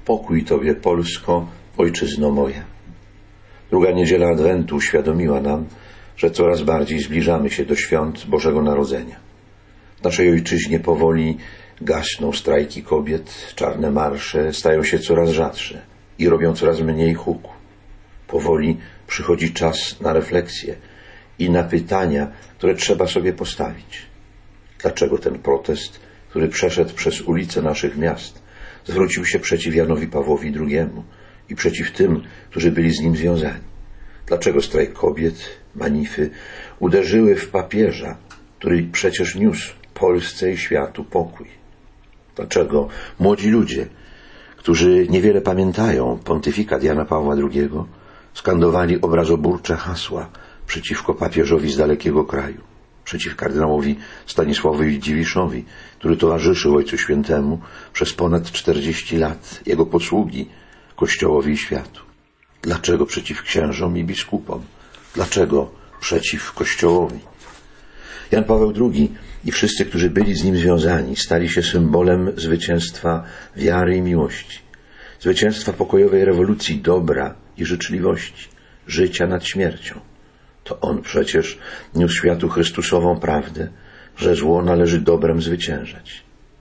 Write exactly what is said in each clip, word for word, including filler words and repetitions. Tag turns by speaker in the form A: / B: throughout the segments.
A: Pokój Tobie, Polsko, ojczyzno moja. Druga niedziela Adwentu uświadomiła nam, że coraz bardziej zbliżamy się do świąt Bożego Narodzenia. W naszej ojczyźnie powoli gasną strajki kobiet, czarne marsze stają się coraz rzadsze i robią coraz mniej huku. Powoli przychodzi czas na refleksję i na pytania, które trzeba sobie postawić. Dlaczego ten protest, który przeszedł przez ulice naszych miast, zwrócił się przeciw Janowi Pawłowi drugiemu i przeciw tym, którzy byli z nim związani? Dlaczego strajk kobiet, manify uderzyły w papieża, który przecież niósł Polsce i światu pokój? Dlaczego młodzi ludzie, którzy niewiele pamiętają pontyfikat Jana Pawła drugiego, skandowali obrazoburcze hasła przeciwko papieżowi z dalekiego kraju, przeciw kardynałowi Stanisławowi Dziwiszowi, który towarzyszył Ojcu Świętemu przez ponad czterdzieści lat, jego posługi Kościołowi i światu? Dlaczego przeciw księżom i biskupom? Dlaczego przeciw Kościołowi? Jan Paweł drugi i wszyscy, którzy byli z nim związani, stali się symbolem zwycięstwa wiary i miłości, zwycięstwa pokojowej rewolucji dobra i życzliwości, życia nad śmiercią. To on przecież niósł światu Chrystusową prawdę, że zło należy dobrem zwyciężać.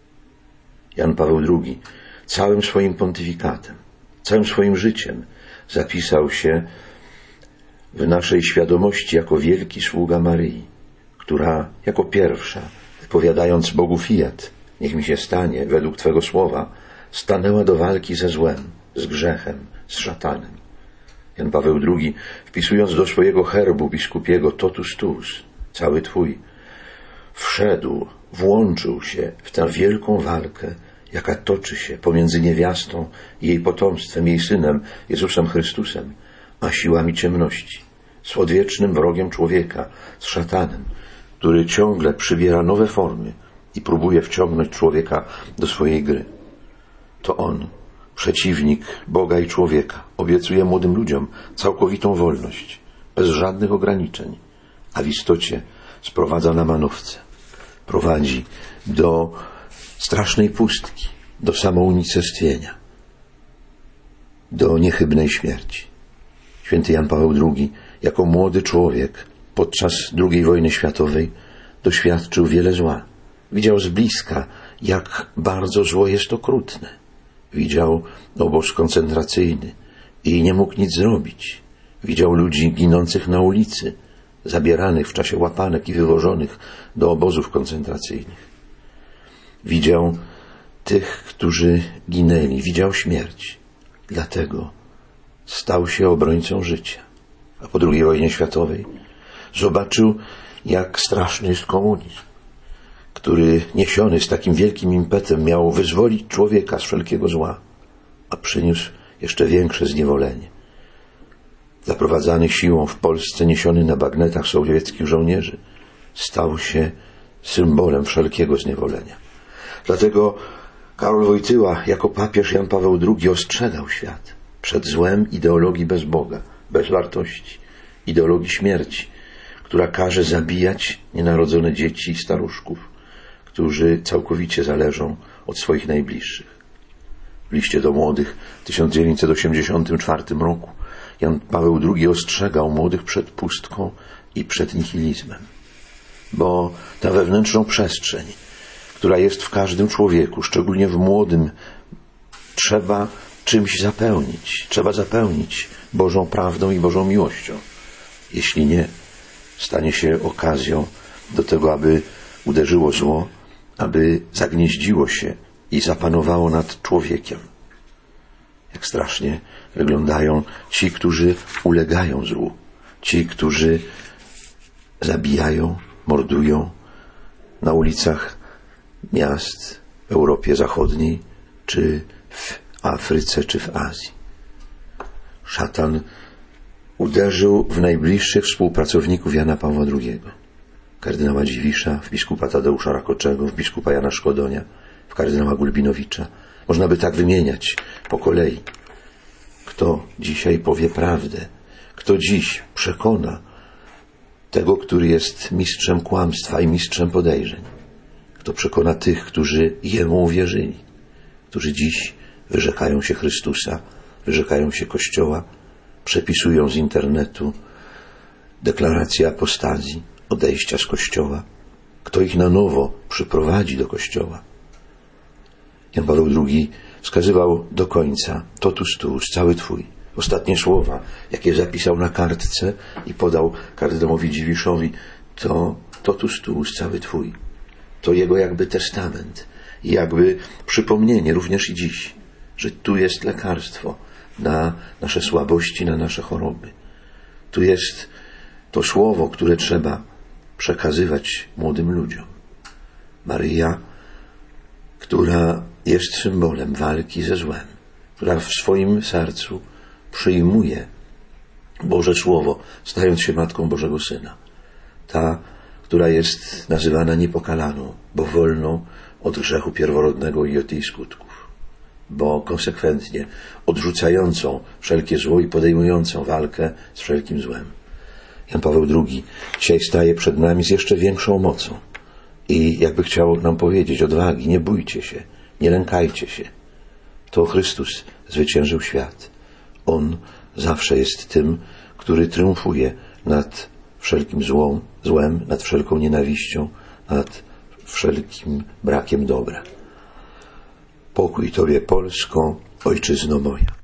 A: Jan Paweł drugi całym swoim pontyfikatem, całym swoim życiem zapisał się w naszej świadomości jako wielki sługa Maryi, która jako pierwsza, wypowiadając Bogu fiat, niech mi się stanie według Twego słowa, stanęła do walki ze złem, z grzechem, z szatanem. Jan Paweł drugi, wpisując do swojego herbu biskupiego totus tuus, cały Twój, wszedł, włączył się w tę wielką walkę, jaka toczy się pomiędzy niewiastą i jej potomstwem, jej Synem, Jezusem Chrystusem, a siłami ciemności, z odwiecznym wrogiem człowieka, z szatanem, który ciągle przybiera nowe formy i próbuje wciągnąć człowieka do swojej gry. To on, przeciwnik Boga i człowieka, obiecuje młodym ludziom całkowitą wolność, bez żadnych ograniczeń, a w istocie sprowadza na manowce. Prowadzi do strasznej pustki, do samounicestwienia, do niechybnej śmierci. Święty Jan Paweł drugi, jako młody człowiek, podczas drugiej wojny światowej doświadczył wiele zła. Widział z bliska, jak bardzo zło jest okrutne. Widział obóz koncentracyjny i nie mógł nic zrobić. Widział ludzi ginących na ulicy, zabieranych w czasie łapanek i wywożonych do obozów koncentracyjnych. Widział tych, którzy ginęli. Widział śmierć. Dlatego stał się obrońcą życia. A po drugiej wojnie światowej zobaczył, jak straszny jest komunizm, który niesiony z takim wielkim impetem miał wyzwolić człowieka z wszelkiego zła, a przyniósł jeszcze większe zniewolenie. Zaprowadzany siłą w Polsce, niesiony na bagnetach sowieckich żołnierzy, stał się symbolem wszelkiego zniewolenia. Dlatego Karol Wojtyła jako papież Jan Paweł drugi ostrzegał świat przed złem ideologii bez Boga, bez wartości, ideologii śmierci, która każe zabijać nienarodzone dzieci i staruszków, którzy całkowicie zależą od swoich najbliższych. W liście do młodych w tysiąc dziewięćset osiemdziesiątym czwartym roku Jan Paweł drugi ostrzegał młodych przed pustką i przed nihilizmem, bo ta wewnętrzną przestrzeń, która jest w każdym człowieku, szczególnie w młodym, trzeba czymś zapełnić. Trzeba zapełnić Bożą prawdą i Bożą miłością. Jeśli nie, stanie się okazją do tego, aby uderzyło zło, aby zagnieździło się i zapanowało nad człowiekiem. Jak strasznie wyglądają ci, którzy ulegają złu. Ci, którzy zabijają, mordują na ulicach miast w Europie Zachodniej, czy w Afryce, czy w Azji. Szatan uderzył w najbliższych współpracowników Jana Pawła drugiego. Kardynała Dziwisza, w biskupa Tadeusza Rakoczego, w biskupa Jana Szkodonia, w kardynała Gulbinowicza. Można by tak wymieniać po kolei. Kto dzisiaj powie prawdę? Kto dziś przekona tego, który jest mistrzem kłamstwa i mistrzem podejrzeń? Kto przekona tych, którzy Jemu uwierzyli, którzy dziś wyrzekają się Chrystusa, wyrzekają się Kościoła, przepisują z internetu deklarację apostazji, odejścia z Kościoła. Kto ich na nowo przyprowadzi do Kościoła? Jan Paweł drugi wskazywał do końca: totus tuus, cały Twój. Ostatnie słowa, jakie zapisał na kartce i podał kardynałowi Dziwiszowi, to totus tuus, cały Twój. To jego jakby testament i jakby przypomnienie również i dziś, że tu jest lekarstwo na nasze słabości, na nasze choroby. Tu jest to słowo, które trzeba przekazywać młodym ludziom. Maryja, która jest symbolem walki ze złem, która w swoim sercu przyjmuje Boże Słowo, stając się Matką Bożego Syna. Ta, która jest nazywana niepokalaną, bo wolną od grzechu pierworodnego i od jej skutków, bo konsekwentnie odrzucającą wszelkie zło i podejmującą walkę z wszelkim złem. Jan Paweł drugi dzisiaj staje przed nami z jeszcze większą mocą i jakby chciał nam powiedzieć: odwagi, nie bójcie się, nie lękajcie się. To Chrystus zwyciężył świat. On zawsze jest tym, który triumfuje nad wszelkim złą, złem, nad wszelką nienawiścią, nad wszelkim brakiem dobra. Pokój Tobie, Polsko, ojczyzno moja.